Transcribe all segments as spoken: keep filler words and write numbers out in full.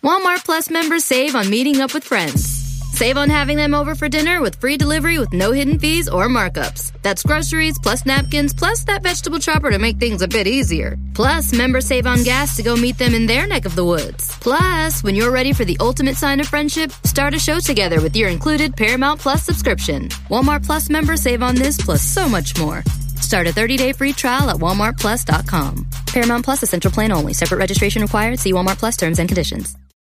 Walmart Plus members save on meeting up with friends. Save on having them over for dinner with free delivery with no hidden fees or markups. That's groceries, plus napkins, plus that vegetable chopper to make things a bit easier. Plus, members save on gas to go meet them in their neck of the woods. Plus, when you're ready for the ultimate sign of friendship, start a show together with your included Paramount Plus subscription. Walmart Plus members save on this plus so much more. Start a thirty-day free trial at walmart plus dot com. Paramount Plus Essential Plan only. Separate registration required. See Walmart Plus terms and conditions.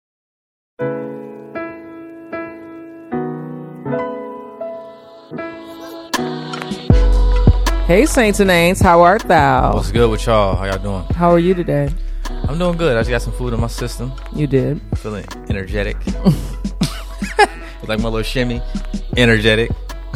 Hey, Saints and Aints, how art thou? What's good with y'all? How y'all doing? How are you today? I'm doing good. I just got some food in my system. You did. Feeling energetic. Like my little shimmy. Energetic.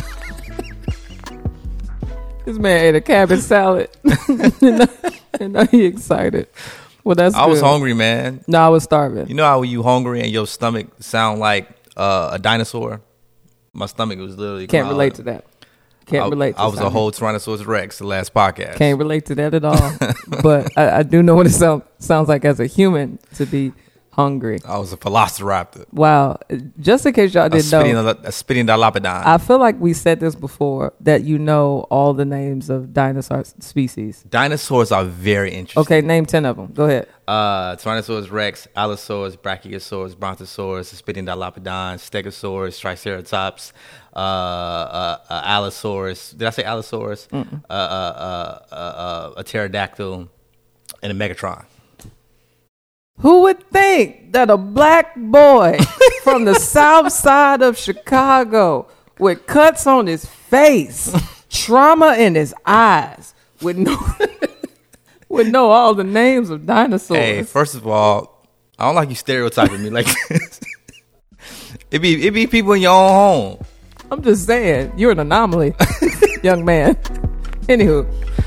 This man ate a cabbage salad. And now he excited. Well, that's I good. was hungry, man. No, I was starving. You know how when you hungry and your stomach sound like uh, a dinosaur? My stomach was literally... Can't relate to that. Can't I, relate to I was Simon. a whole Tyrannosaurus Rex the last podcast. Can't relate to that at all. But I, I do know what it sound, sounds like as a human to be hungry. I was a velociraptor. Wow. Just in case y'all A didn't spitting, know. a spitting dilopodon. I feel like we said this before, that you know all the names of dinosaur species. Dinosaurs are very interesting. Okay, name ten of them. Go ahead. Uh, Tyrannosaurus Rex, Allosaurus, Brachiosaurus, Brontosaurus, Spitting Dilopodon, Stegosaurus, Triceratops, uh, uh, uh, Allosaurus. Did I say Allosaurus? Uh, uh, uh, uh, uh, a pterodactyl, and a Megatron. Who would think that a black boy from the south side of Chicago with cuts on his face, trauma in his eyes, would know would know all the names of dinosaurs? Hey, first of all, I don't like you stereotyping me like this. It be it be people in your own home. I'm just saying, you're an anomaly, young man. Anywho.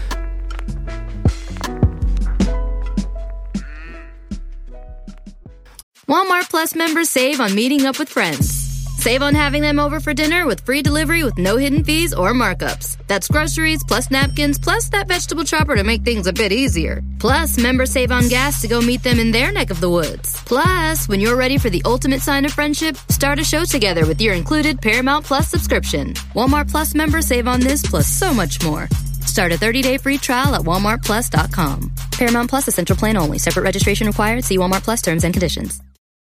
Walmart Plus members save on meeting up with friends. Save on having them over for dinner with free delivery with no hidden fees or markups. That's groceries, plus napkins, plus that vegetable chopper to make things a bit easier. Plus, members save on gas to go meet them in their neck of the woods. Plus, when you're ready for the ultimate sign of friendship, start a show together with your included Paramount Plus subscription. Walmart Plus members save on this plus so much more. Start a thirty-day free trial at walmart plus dot com. Paramount Plus Essential Plan only. Separate registration required. See Walmart Plus terms and conditions.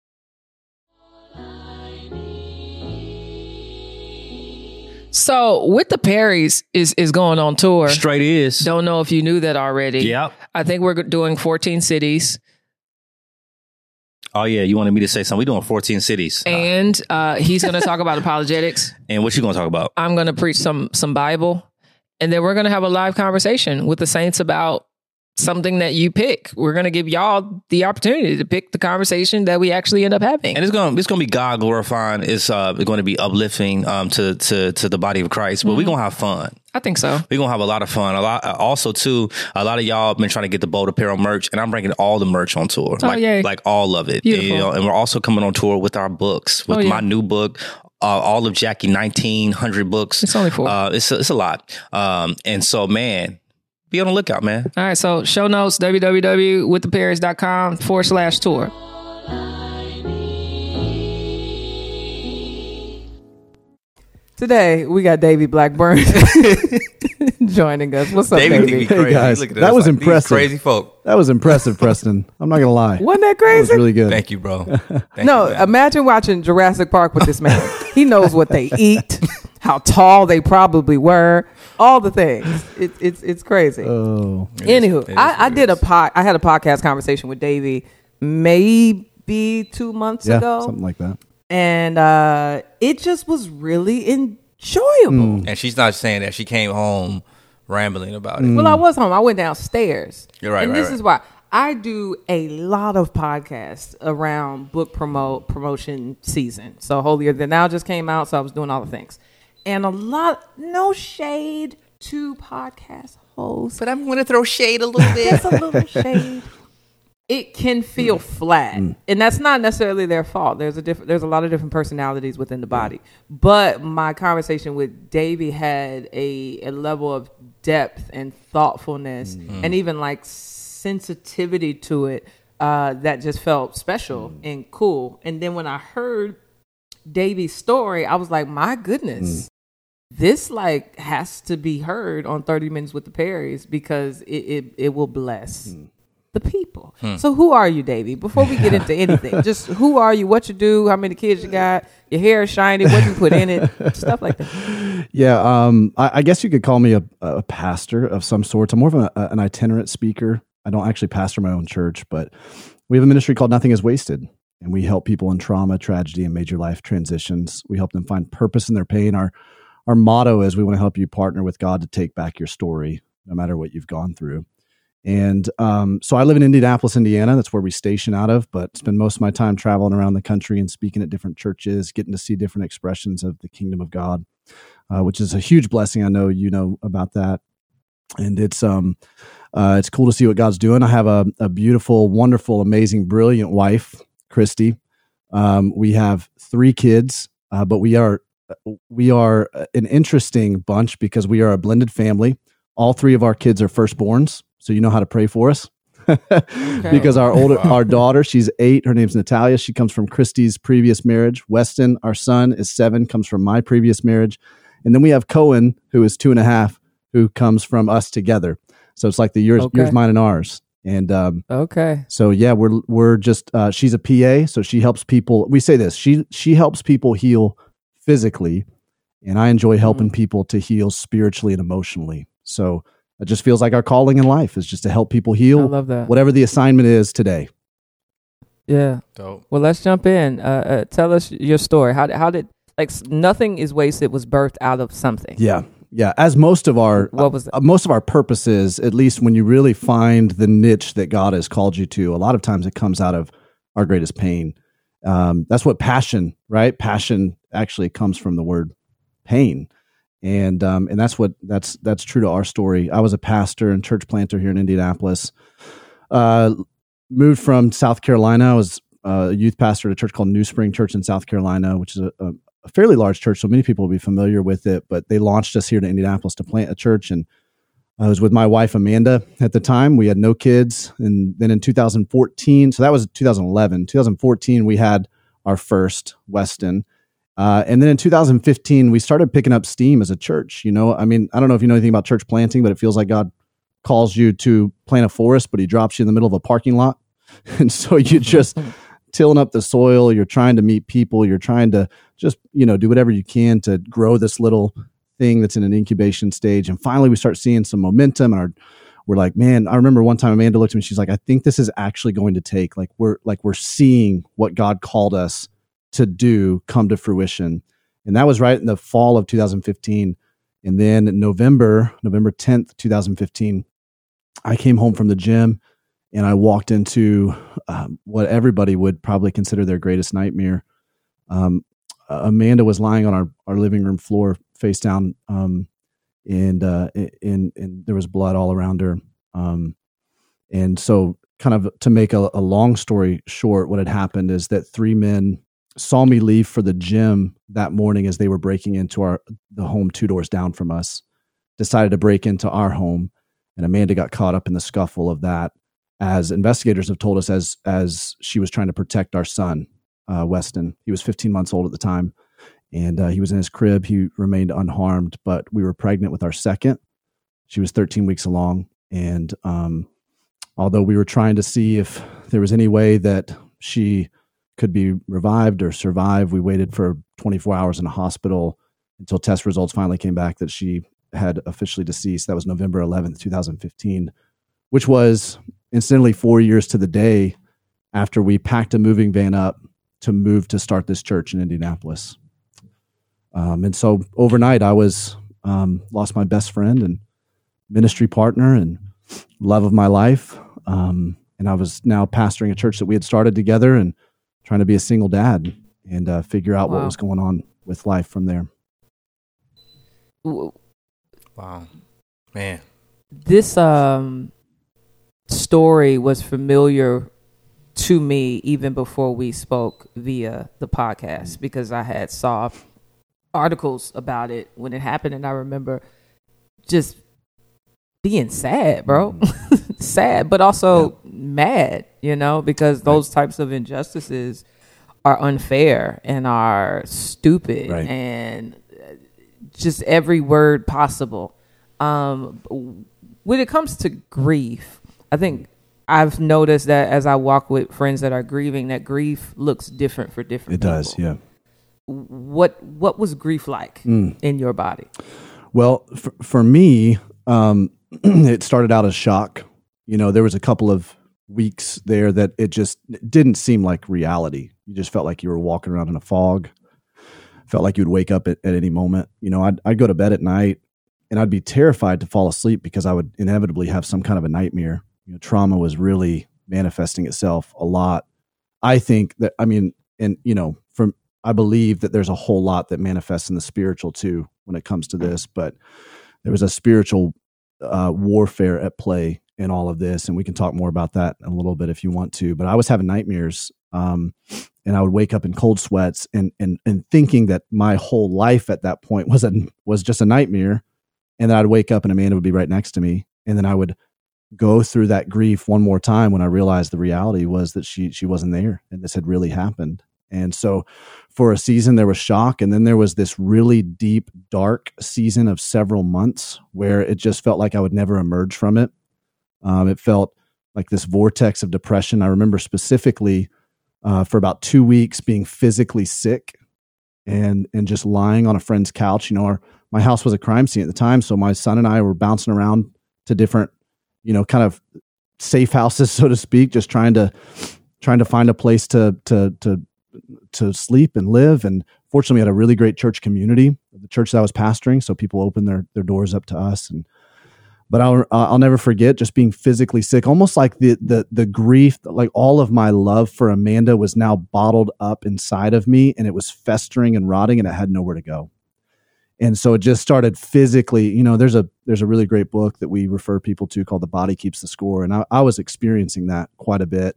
So with the Perrys is is going on tour. Straight is. Don't know if you knew that already. Yep. I think we're doing fourteen cities. Oh, yeah. You wanted me to say something. We're doing fourteen cities. And uh, he's going to talk about apologetics. And what you going to talk about? I'm going to preach some some Bible. And then we're going to have a live conversation with the saints about something that you pick. We're going to give y'all the opportunity to pick the conversation that we actually end up having. And it's going to it's going to be God glorifying. It's uh going to be uplifting um to to to the body of Christ. But mm-hmm. we're going to have fun. I think so. We're going to have a lot of fun. A lot. Also, too, a lot of y'all have been trying to get the Bold Apparel merch, and I'm bringing all the merch on tour. Oh, like, yay. like all of it. Beautiful. You know, and we're also coming on tour with our books, with oh, yeah. my new book. Uh, all of Jackie nineteen hundred books. It's only four. Uh, it's, a, it's a lot. Um, and so, man, be on the lookout, man. All right, so show notes, www.withtheperrys.com forward slash tour. Today, we got Davey Blackburn joining us. What's up, Davey? Davey? Think we crazy. Hey, guys. Look at That us was like these impressive. Crazy folk. That was impressive, Preston. I'm not going to lie. Wasn't that That crazy? was really good. Thank you, bro. Thank no, you, man. imagine watching Jurassic Park with this man. He knows what they eat, how tall they probably were, all the things. It, it's it's crazy. Oh. It is- Anywho, it is I, what I it did a is. pod, I had a podcast conversation with Davey maybe two months Yeah, ago, something like that. and uh, it just was really enjoyable. Mm. And she's not saying that. She came home rambling about it. Well, I was home. I went downstairs. You're right, and right, this right. is why I do a lot of podcasts around book promote promotion season. So Holier Than Thou just came out, so I was doing all the things, and a lot. No shade to podcast hosts, But I'm going to throw shade a little bit. just a little shade. It can feel flat, Mm. and that's not necessarily their fault. There's a different, there's a lot of different personalities within the body. But my conversation with Davey had a, a level of depth and thoughtfulness, Mm. and even like sensitivity to it, uh, that just felt special mm. and cool. And then when I heard Davy's story, I was like, my goodness, mm. this like has to be heard on thirty minutes with the Perrys because it, it, it will bless mm. the people. Hmm. So who are you, Davy? Before we get into anything, just who are you, what you do, how many kids you got, your hair is shiny, what you put in it, stuff like that. Yeah, um, I, I guess you could call me a, a pastor of some sort. I'm more of a, an itinerant speaker. I don't actually pastor my own church, but we have a ministry called Nothing is Wasted, and we help people in trauma, tragedy, and major life transitions. We help them find purpose in their pain. Our our motto is we want to help you partner with God to take back your story, no matter what you've gone through. And um, so I live in Indianapolis, Indiana. That's where we station out of, but spend most of my time traveling around the country and speaking at different churches, getting to see different expressions of the kingdom of God, uh, which is a huge blessing. I know you know about that. And it's um, uh, it's cool to see what God's doing. I have a, a beautiful, wonderful, amazing, brilliant wife, Christy. Um, we have three kids, uh, but we are we are an interesting bunch because we are a blended family. All three of our kids are firstborns, so you know how to pray for us. Okay. Because our older, wow. our daughter, she's eight. Her name's Natalia. She comes from Christy's previous marriage. Weston, our son, is seven, comes from my previous marriage. And then we have Cohen, who is two and a half, who comes from us together. So it's like the yours, okay. yours, mine, and ours. And um, okay. So yeah, we're we're just uh, she's a P A, so she helps people. We say this: she she helps people heal physically, and I enjoy helping mm. people to heal spiritually and emotionally. So it just feels like our calling in life is just to help people heal. I love that. Whatever the assignment is today. Yeah. Dope. Well, let's jump in. Uh, uh, tell us your story. How did how did like Nothing is Wasted was birthed out of something? Yeah. Yeah, as most of our what was uh, most of our purposes, at least when you really find the niche that God has called you to, a lot of times it comes out of our greatest pain. Um, that's what passion, right? Passion actually comes from the word pain, and um, and that's what that's that's true to our story. I was a pastor and church planter here in Indianapolis. Uh, moved from South Carolina. I was a youth pastor at a church called New Spring Church in South Carolina, which is a, a a fairly large church, so many people will be familiar with it, but they launched us here to Indianapolis to plant a church. And I was with my wife, Amanda, at the time. We had no kids. And then in two thousand fourteen, so that was two thousand eleven, two thousand fourteen, we had our first, Weston. Uh, and then in two thousand fifteen, we started picking up steam as a church. You know, I mean, I don't know if you know anything about church planting, but it feels like God calls you to plant a forest, but he drops you in the middle of a parking lot. And so you just tilling up the soil, you're trying to meet people, you're trying to just, you know, do whatever you can to grow this little thing that's in an incubation stage. And finally we start seeing some momentum, and our, we're like, man, I remember one time Amanda looked at me, she's like, I think this is actually going to take, like, we're like, we're seeing what God called us to do come to fruition. And that was right in the fall of two thousand fifteen. And then in November, November tenth, two thousand fifteen, I came home from the gym and I walked into um, what everybody would probably consider their greatest nightmare. Um, Amanda was lying on our, our living room floor, face down, um, and, uh, and and there was blood all around her. Um, and so, kind of to make a, a long story short, what had happened is that three men saw me leave for the gym that morning as they were breaking into our the home two doors down from us. Decided to break into our home, and Amanda got caught up in the scuffle of that. As investigators have told us, as as she was trying to protect our son, uh, Weston. He was fifteen months old at the time, and uh, he was in his crib. He remained unharmed, but we were pregnant with our second. She was thirteen weeks along, and um, although we were trying to see if there was any way that she could be revived or survive, we waited for twenty-four hours in a hospital until test results finally came back that she had officially deceased. That was November eleventh, two thousand fifteen, which was incidentally four years to the day after we packed a moving van up to move to start this church in Indianapolis. Um, and so overnight I was, um, lost my best friend and ministry partner and love of my life. Um, and I was now pastoring a church that we had started together and trying to be a single dad and uh, figure out wow. what was going on with life from there. Wow, man. This, um, story was familiar to me even before we spoke via the podcast, because I had saw articles about it when it happened, and I remember just being sad, bro. Sad, but also mad, you know, because those right. types of injustices are unfair and are stupid right. and just every word possible. Um, when it comes to grief, I think I've noticed that as I walk with friends that are grieving, that grief looks different for different it people. It does, yeah. What what was grief like mm. in your body? Well, for, for me, um, it started out as shock. You know, there was a couple of weeks there that it just didn't seem like reality. You just felt like you were walking around in a fog. Felt like you'd wake up at, at any moment. You know, I'd, I'd go to bed at night and I'd be terrified to fall asleep because I would inevitably have some kind of a nightmare. You know, trauma was really manifesting itself a lot. I think that, I mean, and, you know, from, I believe that there's a whole lot that manifests in the spiritual too when it comes to this, but there was a spiritual uh, warfare at play in all of this. And we can talk more about that in a little bit if you want to, but I was having nightmares um, and I would wake up in cold sweats and, and, and thinking that my whole life at that point was a, was just a nightmare. And then I'd wake up and Amanda would be right next to me. And then I would go through that grief one more time when I realized the reality was that she, she wasn't there and this had really happened. And so for a season, there was shock. And then there was this really deep, dark season of several months where it just felt like I would never emerge from it. Um, it felt like this vortex of depression. I remember specifically uh, for about two weeks being physically sick and and just lying on a friend's couch. You know, our, my house was a crime scene at the time. So my son and I were bouncing around to different, you know, kind of safe houses, so to speak, just trying to trying to find a place to to to to sleep and live. And fortunately, we had a really great church community, the church that I was pastoring. So people opened their, their doors up to us. And, but I'll, I'll never forget just being physically sick, almost like the, the, the grief, like all of my love for Amanda was now bottled up inside of me and it was festering and rotting and it had nowhere to go. And so it just started physically, you know, there's a, there's a really great book that we refer people to called The Body Keeps the Score. And I, I was experiencing that quite a bit.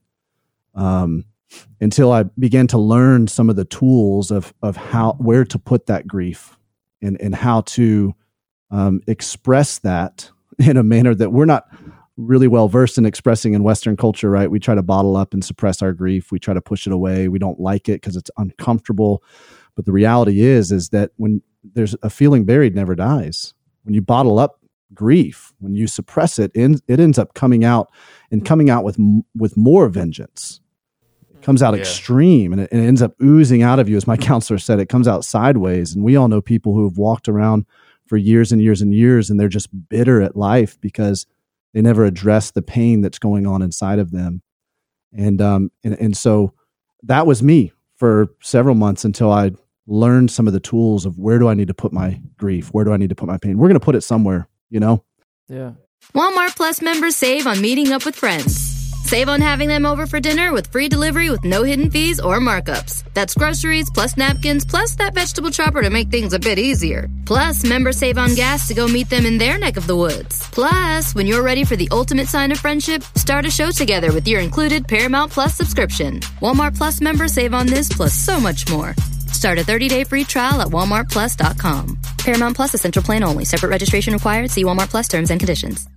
Um, until I began to learn some of the tools of of how where to put that grief and and how to um, express that in a manner that we're not really well versed in expressing in Western culture, right? We try to bottle up and suppress our grief. We try to push it away. We don't like it because it's uncomfortable. But the reality is, is that when there's a feeling buried never dies. When you bottle up grief, when you suppress it, it ends up coming out and coming out with with more vengeance. Comes out yeah. extreme and it, and it ends up oozing out of you. As my counselor said, it comes out sideways. And we all know people who have walked around for years and years and years, and they're just bitter at life because they never address the pain that's going on inside of them. And, um, and, and so that was me for several months until I learned some of the tools of where do I need to put my grief? Where do I need to put my pain? We're going to put it somewhere, you know? Yeah. Walmart Plus members save on meeting up with friends. Save on having them over for dinner with free delivery with no hidden fees or markups. That's groceries plus napkins plus that vegetable chopper to make things a bit easier. Plus, members save on gas to go meet them in their neck of the woods. Plus, when you're ready for the ultimate sign of friendship, start a show together with your included Paramount Plus subscription. Walmart Plus members save on this plus so much more. Start a thirty-day free trial at walmart plus dot com. Paramount Plus Essential Plan only. Separate registration required. See Walmart Plus terms and conditions.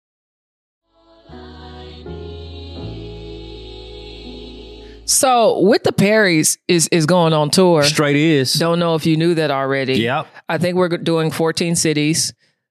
So With the Perrys is is going on tour. Straight is. Don't know if you knew that already. Yep. I think we're doing fourteen cities.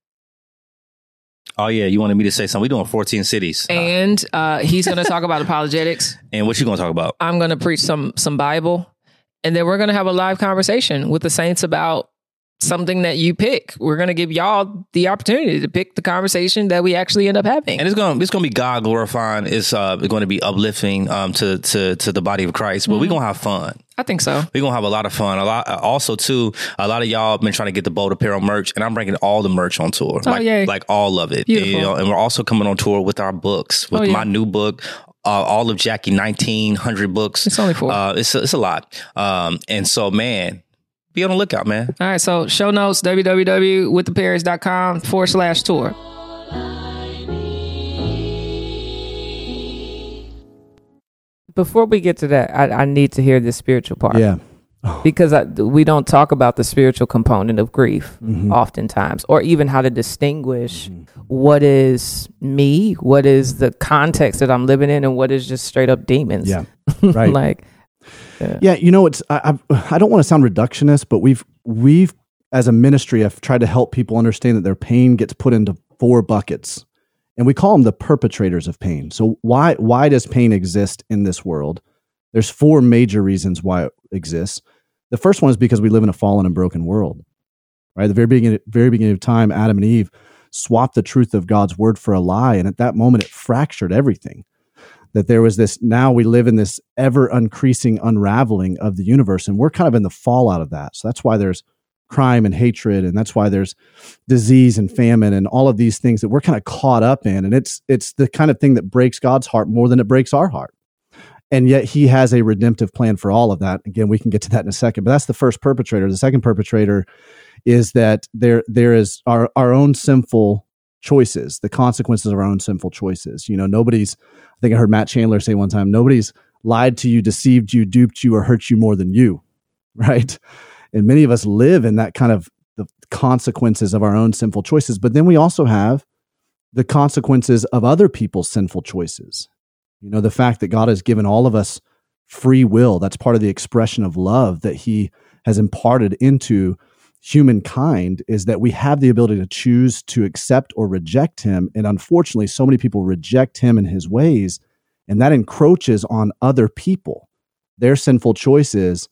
Oh yeah, you wanted me to say something. We're doing fourteen cities. And uh, he's going to talk about apologetics. And what you going to talk about? I'm going to preach some some Bible. And then we're going to have a live conversation with the saints about something that you pick. We're going to give y'all the opportunity to pick the conversation that we actually end up having. And it's going to, it's going to be God glorifying. It's uh, going to be uplifting um, to, to, to the body of Christ, but mm-hmm. we're going to have fun. I think so. We're going to have a lot of fun. A lot, also too, a lot of y'all have been trying to get the Bold Apparel merch, and I'm bringing all the merch on tour. Oh, like, yay. like all of it. Beautiful. You know, and we're also coming on tour with our books, with oh, yeah. my new book. Uh, all of Jackie nineteen hundred books. It's only four. Uh, it's, a, it's a lot. Um, and so, man, be on the lookout, man. All right. So show notes, www.withtheperrys.com forward slash tour. Before we get to that, I, I need to hear this spiritual part. Yeah. because I, we don't talk about the spiritual component of grief mm-hmm. oftentimes, or even how to distinguish mm-hmm. what is me, what is the context that I'm living in, and what is just straight up demons. Yeah, right. like, yeah. yeah, you know, it's I, I I don't want to sound reductionist, but we've we've as a ministry have tried to help people understand that their pain gets put into four buckets, and we call them the perpetrators of pain. So why why does pain exist in this world? There's four major reasons why it exists. The first one is because we live in a fallen and broken world, right? At the very beginning, very beginning of time, Adam and Eve swapped the truth of God's word for a lie. And at that moment, it fractured everything. That there was this, now we live in this ever increasing unraveling of the universe. And we're kind of in the fallout of that. So that's why there's crime and hatred. And that's why there's disease and famine and all of these things that we're kind of caught up in. And it's, it's the kind of thing that breaks God's heart more than it breaks our heart. And yet he has a redemptive plan for all of that. Again, we can get to that in a second, but that's the first perpetrator. The second perpetrator is that there there is our, our own sinful choices, the consequences of our own sinful choices. You know, nobody's, I think I heard Matt Chandler say one time, nobody's lied to you, deceived you, duped you, or hurt you more than you, right? And many of us live in that kind of the consequences of our own sinful choices. But then we also have the consequences of other people's sinful choices. You know, the fact that God has given all of us free will, that's part of the expression of love that he has imparted into humankind, is that we have the ability to choose to accept or reject him. And unfortunately, so many people reject him and his ways, and that encroaches on other people. Their sinful choices,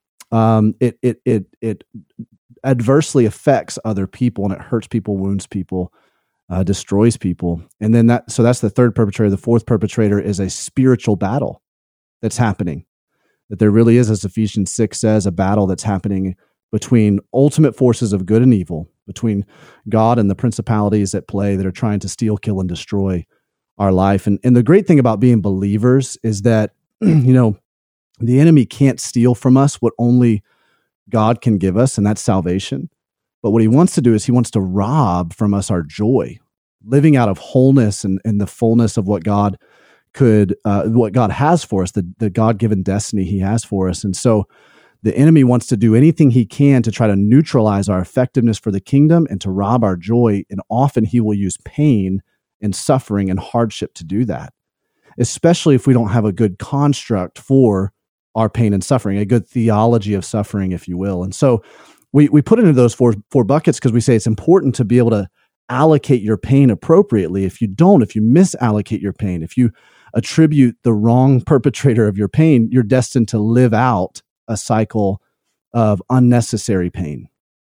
um, it, it, it, it adversely affects other people, and it hurts people, wounds people, Uh, destroys people. And then that, so that's the third perpetrator. The fourth perpetrator is a spiritual battle that's happening. That there really is, as Ephesians six says, a battle that's happening between ultimate forces of good and evil, between God and the principalities at play that are trying to steal, kill, and destroy our life. And, and the great thing about being believers is that, you know, the enemy can't steal from us what only God can give us, and that's salvation. But what he wants to do is he wants to rob from us our joy, living out of wholeness and, and the fullness of what God could, uh, what God has for us, the, the God-given destiny he has for us. And so the enemy wants to do anything he can to try to neutralize our effectiveness for the kingdom and to rob our joy. And often he will use pain and suffering and hardship to do that, especially if we don't have a good construct for our pain and suffering, a good theology of suffering, if you will. And so We we put it into those four four buckets because we say it's important to be able to allocate your pain appropriately. If you don't, if you misallocate your pain, if you attribute the wrong perpetrator of your pain, you're destined to live out a cycle of unnecessary pain.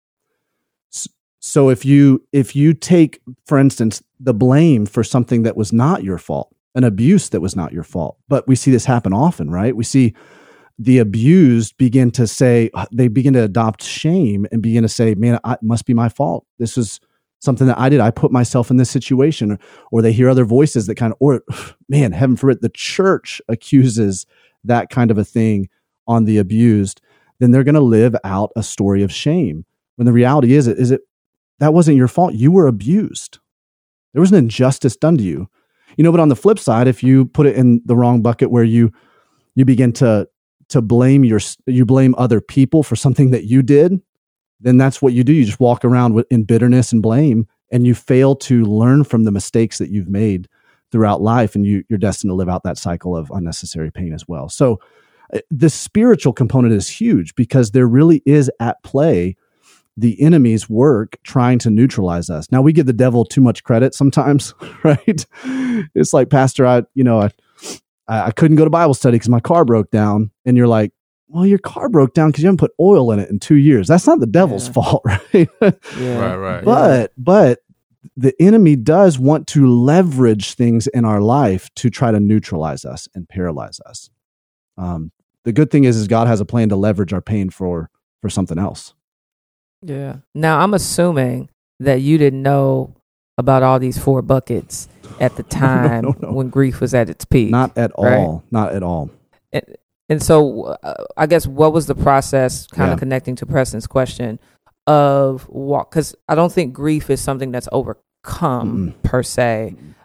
So if you if you take, for instance, the blame for something that was not your fault, an abuse that was not your fault, but we see this happen often, right? We see the abused begin to say, they begin to adopt shame and begin to say, man, it must be my fault. This is something that I did. I put myself in this situation. Or, or they hear other voices that kind of, or man, heaven forbid, the church accuses that kind of a thing on the abused. Then they're going to live out a story of shame. When the reality is, is it, that wasn't your fault. You were abused. There was an injustice done to you. You know, but on the flip side, if you put it in the wrong bucket where you, you begin to, to blame your, you blame other people for something that you did, then that's what you do. You just walk around with, in bitterness and blame, and you fail to learn from the mistakes that you've made throughout life, and you, you're destined to live out that cycle of unnecessary pain as well. So uh, the spiritual component is huge because there really is at play the enemy's work trying to neutralize us. Now, we give the devil too much credit sometimes, right? It's like, Pastor, I, you know, I, I couldn't go to Bible study because my car broke down. And you're like, well, your car broke down because you haven't put oil in it in two years. That's not the devil's yeah. fault, right? yeah. Right, right. But, but the enemy does want to leverage things in our life to try to neutralize us and paralyze us. Um, the good thing is, is God has a plan to leverage our pain for, for something else. Yeah. Now, I'm assuming that you didn't know about all these four buckets at the time no, no, no. when grief was at its peak. Not at right? all. Not at all. And, and so uh, I guess what was the process, kind of yeah. connecting to Preston's question of what, because I don't think grief is something that's overcome mm-mm. per se.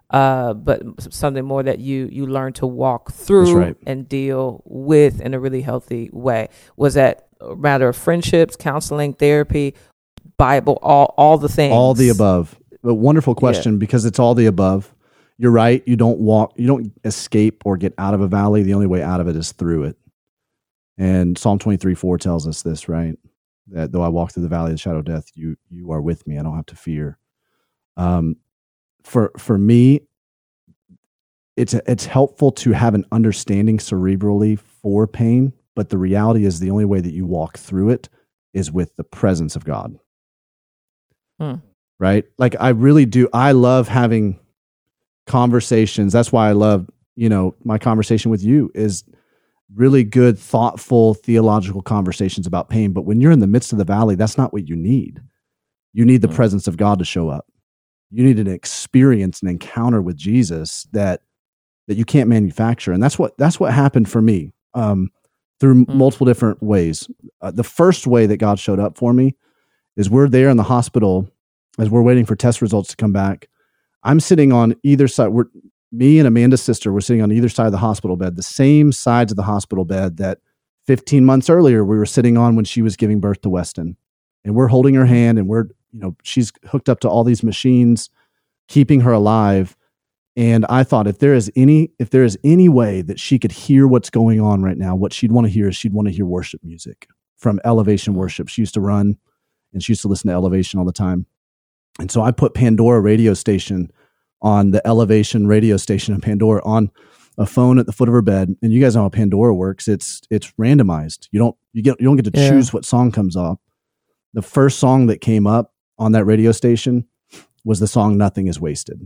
uh, but something more that you you learn to walk through right. and deal with in a really healthy way. Was that a matter of friendships, counseling, therapy, Bible, all all the things? All the above. A wonderful question, yeah. because it's all the above. You're right. You don't walk, you don't escape or get out of a valley. The only way out of it is through it. And Psalm twenty-three four tells us this, right? That though I walk through the valley of the shadow of death, you you are with me. I don't have to fear. Um, for for me, it's it's helpful to have an understanding cerebrally for pain, but the reality is the only way that you walk through it is with the presence of God. Hmm. Right? Like I really do. I love having conversations. That's why I love, you know, my conversation with you is really good, thoughtful, theological conversations about pain. But when you're in the midst of the valley, that's not what you need. You need the hmm. presence of God to show up. You need an experience, an encounter with Jesus that that you can't manufacture. And that's what that's what happened for me um, through hmm. multiple different ways. Uh, the first way that God showed up for me is we're there in the hospital as we're waiting for test results to come back. I'm sitting on either side. We're, me and Amanda's sister were sitting on either side of the hospital bed, the same sides of the hospital bed that fifteen months earlier we were sitting on when she was giving birth to Weston. And we're holding her hand and we're, you know, she's hooked up to all these machines, keeping her alive. And I thought if there is any, if there is any way that she could hear what's going on right now, what she'd want to hear is she'd want to hear worship music from Elevation Worship. She used to run and she used to listen to Elevation all the time. And so I put Pandora radio station on the Elevation radio station in Pandora on a phone at the foot of her bed. And you guys know how Pandora works. It's it's randomized. You don't you get you don't get to yeah. choose what song comes up. The first song that came up on that radio station was the song "Nothing Is Wasted."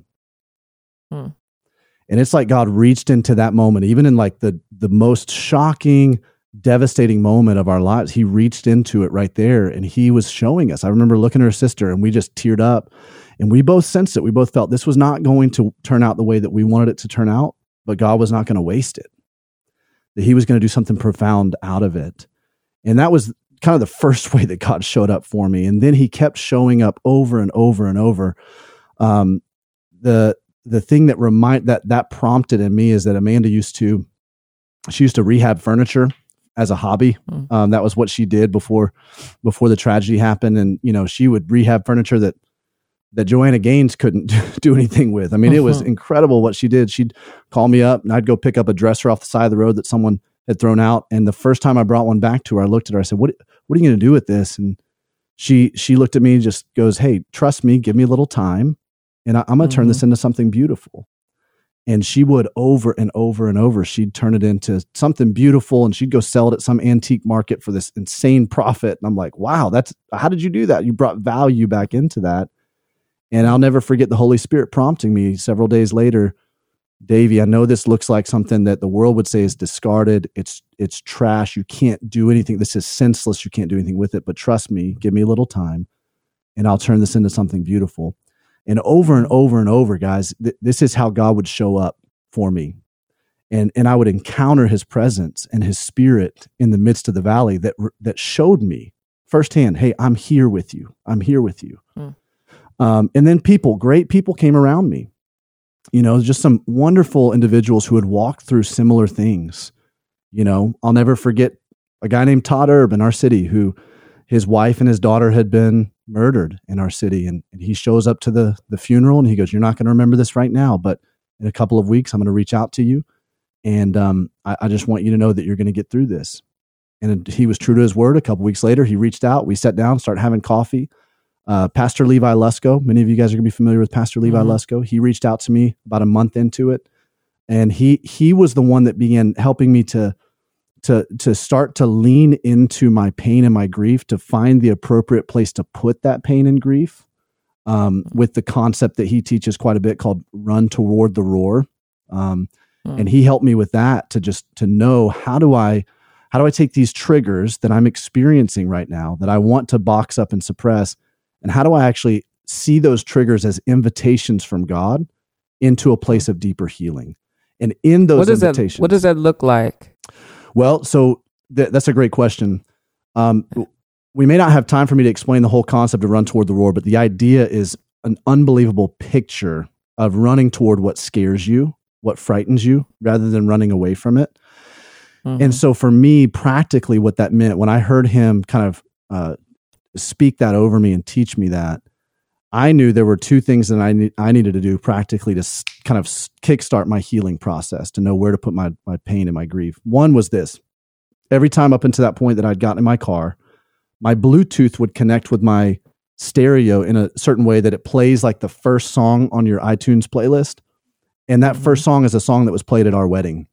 Hmm. And it's like God reached into that moment, even in like the the most shocking, devastating moment of our lives. He reached into it right there and he was showing us. I remember looking at her sister and we just teared up and we both sensed it. We both felt this was not going to turn out the way that we wanted it to turn out, but God was not going to waste it, that he was going to do something profound out of it. And that was kind of the first way that God showed up for me. And then he kept showing up over and over and over. Um, the, the thing that remind that, that prompted in me is that Amanda used to, she used to rehab furniture as a hobby. Um, that was what she did before, before the tragedy happened. And, you know, she would rehab furniture that, that Joanna Gaines couldn't do anything with. I mean, uh-huh. it was incredible what she did. She'd call me up and I'd go pick up a dresser off the side of the road that someone had thrown out. And the first time I brought one back to her, I looked at her, I said, what, what are you going to do with this? And she, she looked at me and just goes, "Hey, trust me, give me a little time. And I, I'm going to mm-hmm. turn this into something beautiful." And she would over and over and over, she'd turn it into something beautiful and she'd go sell it at some antique market for this insane profit. And I'm like, wow, that's, how did you do that? You brought value back into that. And I'll never forget the Holy Spirit prompting me several days later, "Davey, I know this looks like something that the world would say is discarded. It's, it's trash. You can't do anything. This is senseless. You can't do anything with it, but trust me, give me a little time and I'll turn this into something beautiful." And over and over and over, guys, th- this is how God would show up for me. And and I would encounter his presence and his spirit in the midst of the valley that that showed me firsthand, "Hey, I'm here with you. I'm here with you." Mm. Um, and then people, great people came around me. You know, just some wonderful individuals who had walked through similar things. You know, I'll never forget a guy named Todd Erb in our city who his wife and his daughter had been murdered in our city. And, and he shows up to the, the funeral and he goes, "You're not going to remember this right now, but in a couple of weeks, I'm going to reach out to you. And um, I, I just want you to know that you're going to get through this." And he was true to his word. A couple weeks later, he reached out. We sat down, started having coffee. Uh, Pastor Levi Lusko, many of you guys are going to be familiar with Pastor Levi mm-hmm. Lusko. He reached out to me about a month into it. And he he was the one that began helping me to to to start to lean into my pain and my grief, to find the appropriate place to put that pain and grief, um, with the concept that he teaches quite a bit called "run toward the roar." Um, mm. And he helped me with that to just to know how do I how do I take these triggers that I'm experiencing right now that I want to box up and suppress, and how do I actually see those triggers as invitations from God into a place of deeper healing? And in those what does invitations, that, what does that look like? Well, so th- that's a great question. Um, we may not have time for me to explain the whole concept of "run toward the roar," but the idea is an unbelievable picture of running toward what scares you, what frightens you, rather than running away from it. Mm-hmm. And so for me, practically what that meant, when I heard him kind of uh, speak that over me and teach me that, I knew there were two things that I, ne- I needed to do practically to s- kind of s- kickstart my healing process, to know where to put my, my pain and my grief. One was this. Every time up until that point that I'd gotten in my car, my Bluetooth would connect with my stereo in a certain way that it plays like the first song on your iTunes playlist. And that mm-hmm. first song is a song that was played at our wedding.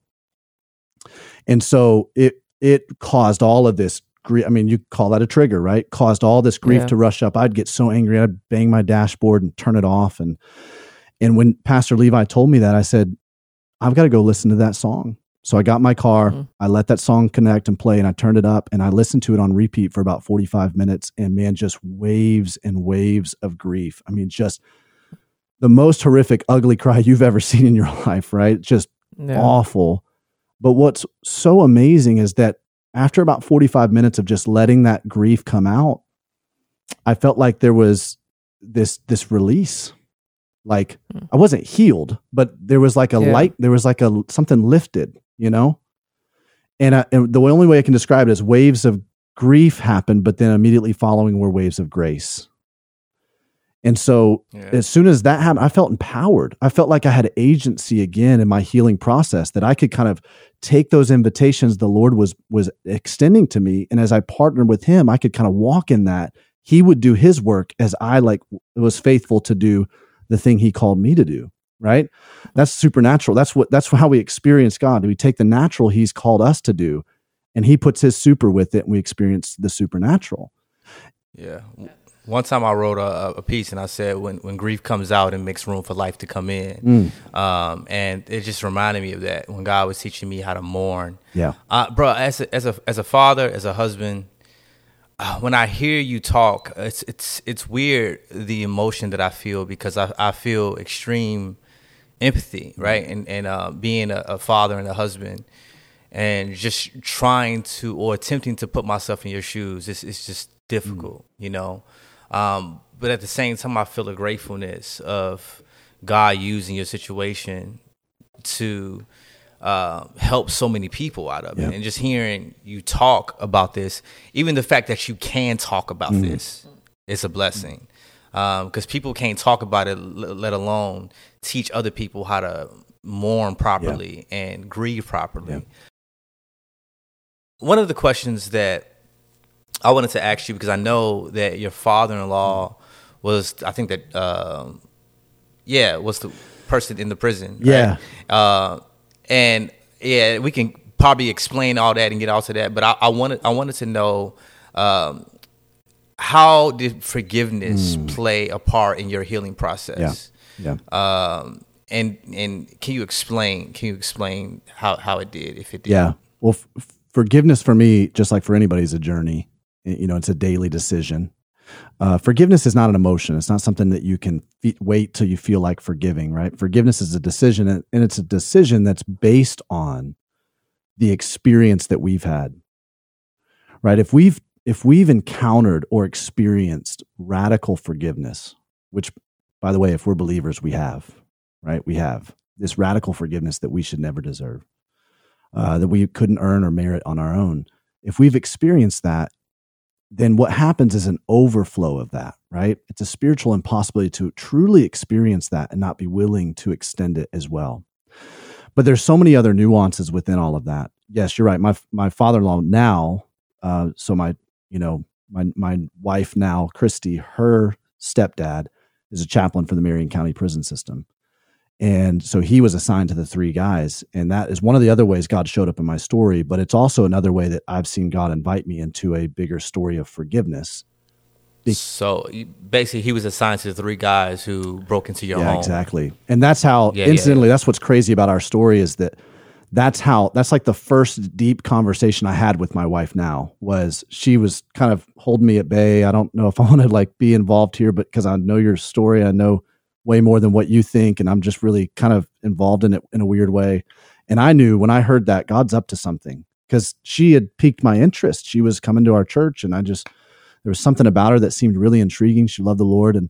And so it it caused all of this grief. I mean, you call that a trigger, right? Caused all this grief yeah. to rush up. I'd get so angry. I'd bang my dashboard and turn it off. And and when Pastor Levi told me that, I said, I've got to go listen to that song. So I got my car, mm-hmm. I let that song connect and play, and I turned it up, and I listened to it on repeat for about forty-five minutes, and man, just waves and waves of grief. I mean, just the most horrific, ugly cry you've ever seen in your life, right? Just yeah. awful. But what's so amazing is that after about forty-five minutes of just letting that grief come out, I felt like there was this this release. Like mm. I wasn't healed, but there was like a yeah. light, there was like a something lifted, you know? And, I, and the only way I can describe it is waves of grief happened, but then immediately following were waves of grace. And so yeah. as soon as that happened, I felt empowered. I felt like I had agency again in my healing process, that I could kind of take those invitations the Lord was was extending to me. And as I partnered with him, I could kind of walk in that. He would do his work as I like was faithful to do the thing he called me to do, right? That's supernatural. That's what, that's how we experience God. We take the natural he's called us to do, and he puts his super with it, and we experience the supernatural. Yeah. One time I wrote a, a piece and I said, when, when grief comes out, it makes room for life to come in. Mm. Um, and it just reminded me of that when God was teaching me how to mourn. Yeah. Uh, bro, as a, as a, as a father, as a husband, Uh, when I hear you talk, it's it's it's weird, the emotion that I feel, because I, I feel extreme empathy, right? And and uh, being a, a father and a husband, and just trying to or attempting to put myself in your shoes, it's it's just difficult, mm. you know. Um, but at the same time, I feel a gratefulness of God using your situation to Uh, help so many people out of it. Yep. And just hearing you talk about this, even the fact that you can talk about mm. this, is a blessing. Because um, people can't talk about it, let alone teach other people how to mourn properly yep. and grieve properly. Yep. One of the questions that I wanted to ask you, because I know that your father-in-law was, I think that, uh, yeah, was the person in the prison. Yeah. Right? Uh, And yeah, we can probably explain all that and get out to that. But I, I wanted, I wanted to know, um, how did forgiveness mm. play a part in your healing process? Yeah. Yeah. Um, and and can you explain? Can you explain how, how it did, if it did? Yeah. Well, f- forgiveness for me, just like for anybody, is a journey. You know, it's a daily decision. Uh, forgiveness is not an emotion. It's not something that you can fe- wait till you feel like forgiving, right? Forgiveness is a decision, and it's a decision that's based on the experience that we've had, right? If we've if we've encountered or experienced radical forgiveness, which, by the way, if we're believers, we have, right? We have this radical forgiveness that we should never deserve, uh, that we couldn't earn or merit on our own. If we've experienced that, then what happens is an overflow of that, right? It's a spiritual impossibility to truly experience that and not be willing to extend it as well. But there's so many other nuances within all of that. Yes, you're right. My my father-in-law now, uh, so my you know my my wife now, Christy, her stepdad is a chaplain for the Marion County prison system. And so he was assigned to the three guys. And that is one of the other ways God showed up in my story. But it's also another way that I've seen God invite me into a bigger story of forgiveness. Be- so basically, he was assigned to the three guys who broke into your yeah, home. Exactly. And that's how, yeah, incidentally, yeah, yeah. that's what's crazy about our story, is that that's how, that's like the first deep conversation I had with my wife now. Was she was kind of holding me at bay. I don't know if I want to like be involved here, but because I know your story, I know way more than what you think, and I'm just really kind of involved in it in a weird way. And I knew when I heard that God's up to something, because she had piqued my interest. She was coming to our church, and I just, there was something about her that seemed really intriguing. She loved the Lord. And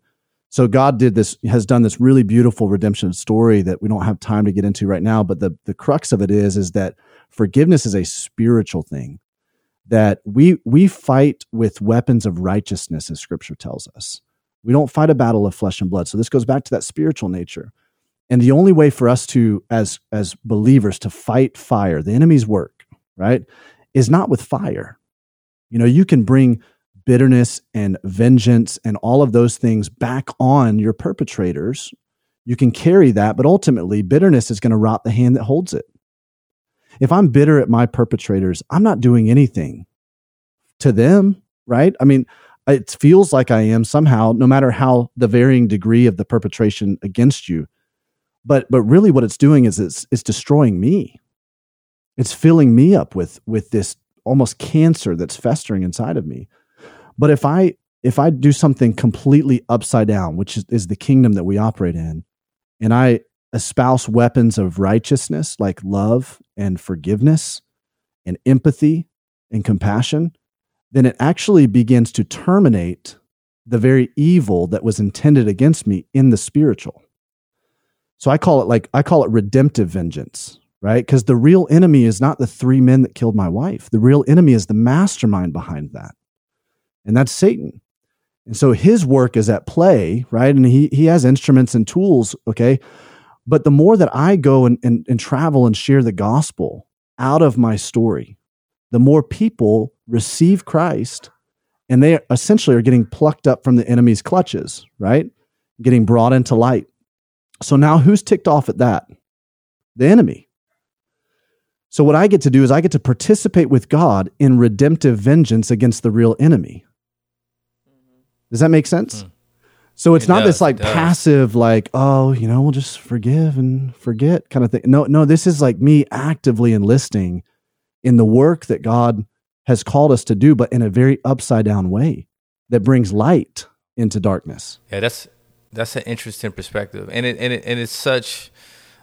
So God did this, has done this really beautiful redemption story that we don't have time to get into right now. But the, the crux of it is, is that forgiveness is a spiritual thing, that we, we fight with weapons of righteousness, as scripture tells us. We don't fight a battle of flesh and blood. So this goes back to that spiritual nature. And the only way for us to, as, as believers, to fight fire, the enemy's work, right, is not with fire. You know, you can bring bitterness and vengeance and all of those things back on your perpetrators. You can carry that, but ultimately bitterness is going to rot the hand that holds it. If I'm bitter at my perpetrators, I'm not doing anything to them, right? I mean, it feels like I am somehow, no matter how the varying degree of the perpetration against you. But but really what it's doing is it's it's destroying me. It's filling me up with with this almost cancer that's festering inside of me. But if I if I do something completely upside down, which is, is the kingdom that we operate in, and I espouse weapons of righteousness like love and forgiveness and empathy and compassion, then it actually begins to terminate the very evil that was intended against me in the spiritual. So I call it like I call it redemptive vengeance, right? Because the real enemy is not the three men that killed my wife. The real enemy is the mastermind behind that. And that's Satan. And so his work is at play, right? And he he has instruments and tools, okay? But the more that I go and, and, and travel and share the gospel out of my story, the more people receive Christ, and they essentially are getting plucked up from the enemy's clutches, right? Getting brought into light. So now who's ticked off at that? The enemy. So what I get to do is I get to participate with God in redemptive vengeance against the real enemy. Does that make sense? Mm. So it's it not does, this like passive, like, oh, you know, we'll just forgive and forget kind of thing. No, no, this is like me actively enlisting in the work that God has called us to do, but in a very upside down way that brings light into darkness. Yeah, that's that's an interesting perspective. And it and it and it's such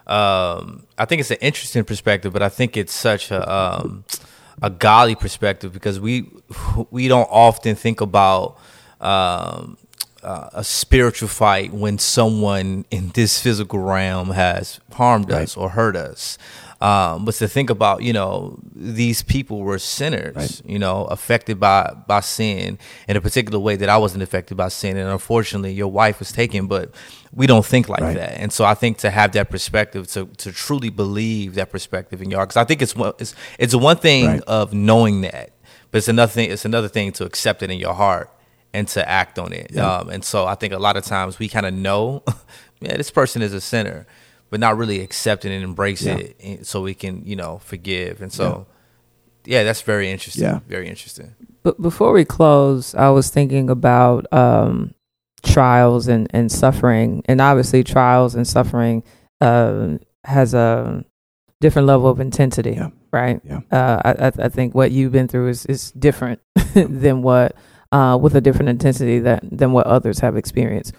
um I think it's an interesting perspective, but I think it's such a um a godly perspective, because we we don't often think about um, uh, a spiritual fight when someone in this physical realm has harmed right. us or hurt us. Um, but to think about, you know, these people were sinners, right. you know, affected by, by sin in a particular way that I wasn't affected by sin. And unfortunately, your wife was taken, but we don't think like right. that. And so I think to have that perspective, to, to truly believe that perspective in your heart, because I think it's one, it's, it's one thing right. of knowing that, but it's another thing, it's another thing to accept it in your heart and to act on it. Yeah. Um, and so I think a lot of times we kind of know, yeah, this person is a sinner, but not really accept it and embrace yeah. it so we can, you know, forgive. And so, yeah, yeah that's very interesting. Yeah. Very interesting. But before we close, I was thinking about um, trials and, and suffering. And obviously trials and suffering uh, has a different level of intensity, yeah. right? Yeah. Uh, I, I think what you've been through is, is different than what, uh, with a different intensity that, than what others have experienced.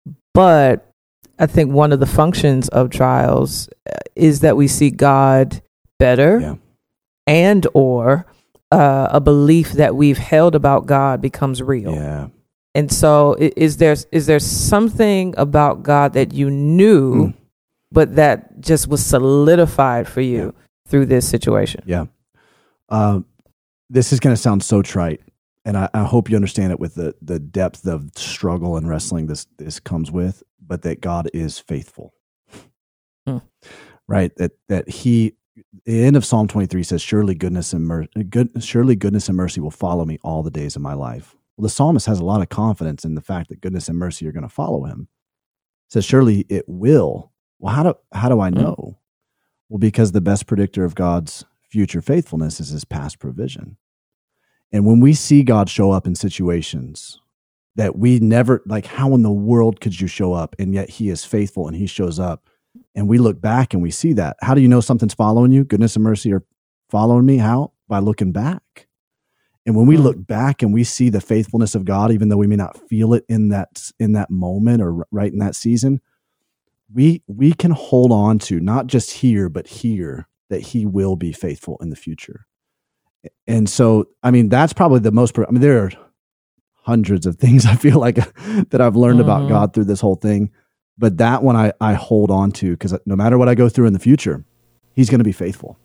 But I think one of the functions of trials is that we see God better yeah. and or uh, a belief that we've held about God becomes real. Yeah. And so is there is there something about God that you knew, mm. but that just was solidified for you yeah. through this situation? Yeah. Uh, this is going to sound so trite, and I, I hope you understand it with the, the depth of struggle and wrestling this this comes with. But that God is faithful, hmm. right? That that He, the end of Psalm twenty-three says, "Surely goodness and mercy, good, surely goodness and mercy will follow me all the days of my life." Well, the psalmist has a lot of confidence in the fact that goodness and mercy are going to follow him. It says, "Surely it will." Well, how do how do I know? Hmm. Well, because the best predictor of God's future faithfulness is His past provision, and when we see God show up in situations that we never, like, how in the world could you show up? And yet He is faithful and He shows up. And we look back and we see that. How do you know something's following you? Goodness and mercy are following me. How? By looking back. And when we mm-hmm. look back and we see the faithfulness of God, even though we may not feel it in that, in that moment or right in that season, we, we can hold on to not just here, but here, that He will be faithful in the future. And so, I mean, that's probably the most, I mean, there are hundreds of things I feel like that I've learned mm-hmm. about God through this whole thing. But that one I, I hold on to because no matter what I go through in the future, he's going to be faithful.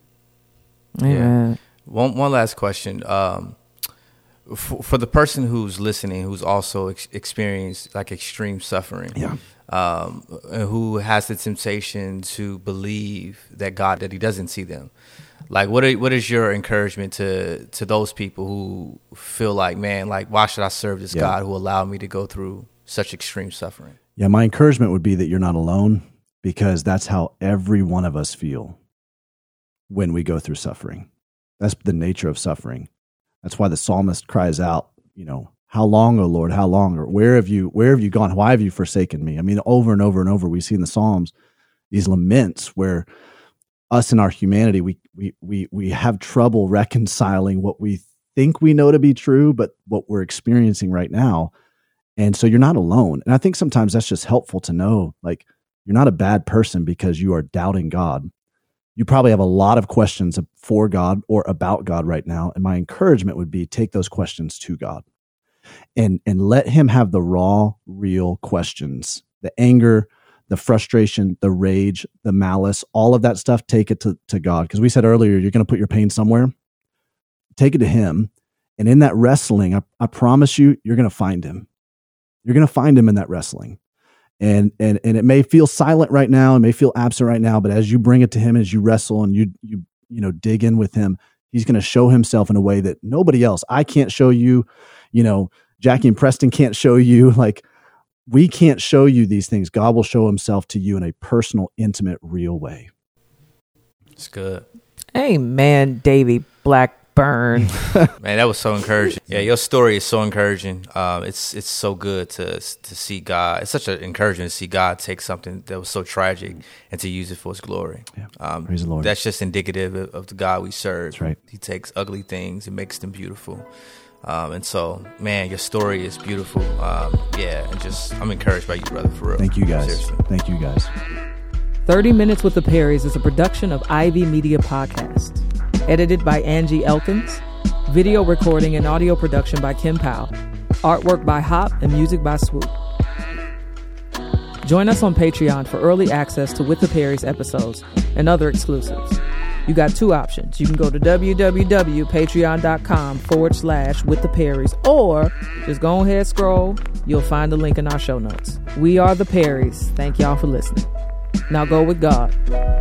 Yeah. One one last question. Um, for, for the person who's listening, who's also ex- experienced like extreme suffering, yeah. um, who has the temptation to believe that God, that he doesn't see them. Like, what are, what is your encouragement to, to those people who feel like, man, like, why should I serve this yeah. God who allowed me to go through such extreme suffering? Yeah, my encouragement would be that you're not alone, because that's how every one of us feel when we go through suffering. That's the nature of suffering. That's why the psalmist cries out, you know, how long, O Lord, how long? Or where have you, where have you gone? Why have you forsaken me? I mean, over and over and over, we see in the Psalms these laments where us in our humanity, we we we we have trouble reconciling what we think we know to be true, but what we're experiencing right now. And so you're not alone. And I think sometimes that's just helpful to know, like, you're not a bad person because you are doubting God. You probably have a lot of questions for God or about God right now. And my encouragement would be take those questions to God and, and let him have the raw, real questions, the anger, the frustration, the rage, the malice, all of that stuff, take it to, to God. Because we said earlier, you're going to put your pain somewhere. Take it to him. And in that wrestling, I, I promise you, you're going to find him. You're going to find him in that wrestling. And, and, and it may feel silent right now. It may feel absent right now, but as you bring it to him, as you wrestle and you, you, you know, dig in with him, he's going to show himself in a way that nobody else, I can't show you, you know, Jackie and Preston can't show you. Like, we can't show you these things. God will show himself to you in a personal, intimate, real way. It's good. Amen, Davey Blackburn. Man, that was so encouraging. Yeah, your story is so encouraging. Um, it's it's so good to to see God. It's such an encouragement to see God take something that was so tragic and to use it for his glory. Yeah. Um, Praise the Lord. That's just indicative of, of the God we serve. That's right. He takes ugly things and makes them beautiful. Um, and so, man, your story is beautiful. Um, yeah, and just, I'm encouraged by you, brother, for real. Thank you, guys. Seriously. Thank you, guys. thirty Minutes with the Perrys is a production of Ivy Media Podcast. Edited by Angie Elkins. Video recording and audio production by Kim Powell. Artwork by Hop and music by Swoop. Join us on Patreon for early access to With the Perrys episodes and other exclusives. You got two options. You can go to www.patreon.com forward slash with the Perrys, or just go ahead, scroll. You'll find the link in our show notes. We are the Perrys. Thank y'all for listening. Now go with God.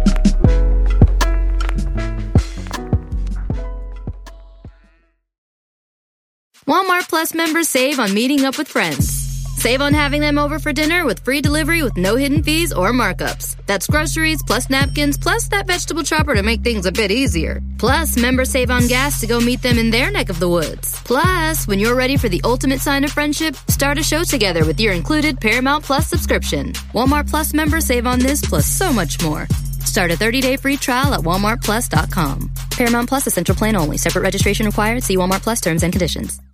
Walmart Plus members save on meeting up with friends. Save on having them over for dinner with free delivery with no hidden fees or markups. That's groceries plus napkins plus that vegetable chopper to make things a bit easier. Plus, members save on gas to go meet them in their neck of the woods. Plus, when you're ready for the ultimate sign of friendship, start a show together with your included Paramount Plus subscription. Walmart Plus members save on this plus so much more. Start a thirty-day free trial at walmart plus dot com. Paramount Plus Essential Plan only. Separate registration required. See Walmart Plus terms and conditions.